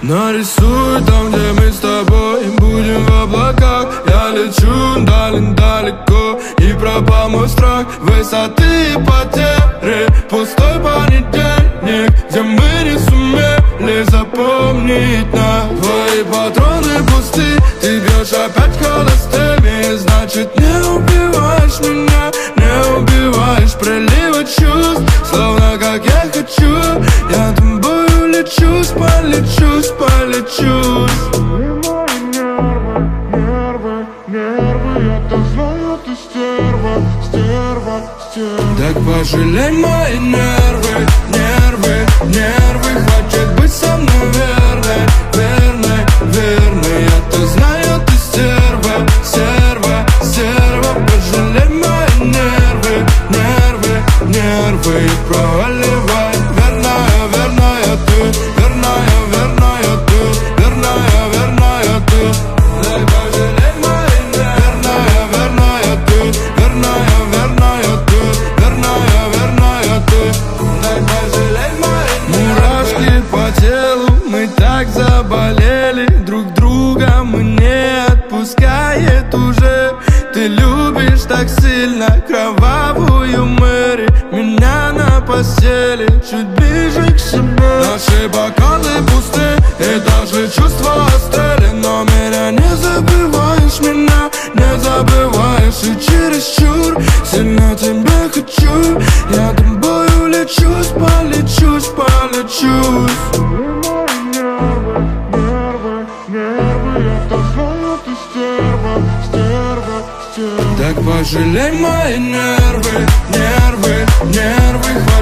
Нарисуй там, где мы с тобой будем в облаках. Я лечу далеко, и пропал мой страх высоты и потери. Пустой понедельник, где мы не сумели запомнить нас. Твои патроны пусты, ты бьешь опять холостыми. Значит, не убиваешь меня, не убиваешь приливы чувств. Словно как я хочу, я тобою лечусь, полечусь, полечусь. Нервы, я-то знаю, ты стерва. Так пожалей мои нервы, хватит быть со мной верной. Я-то знаю, ты стерва. Пожалей мои нервы и проваливай. Верная ты, верная ты. Дай пожалей мои нервы. Верная ты. Дай пожалей мои нервы. Мурашки по телу, мы так заболели. Друг друга мы не отпускает уже. Ты любишь так сильно кровавую Мэри. Меня на постели чуть ближе к себе. Наши бокалы пусты, и даже чувства остыли. Но меня не забываешь, и чересчур сильно тебя хочу. Я тобою лечусь, полечусь. Нервы, я-то знаю, ты стерва. Так пожалей мои нервы,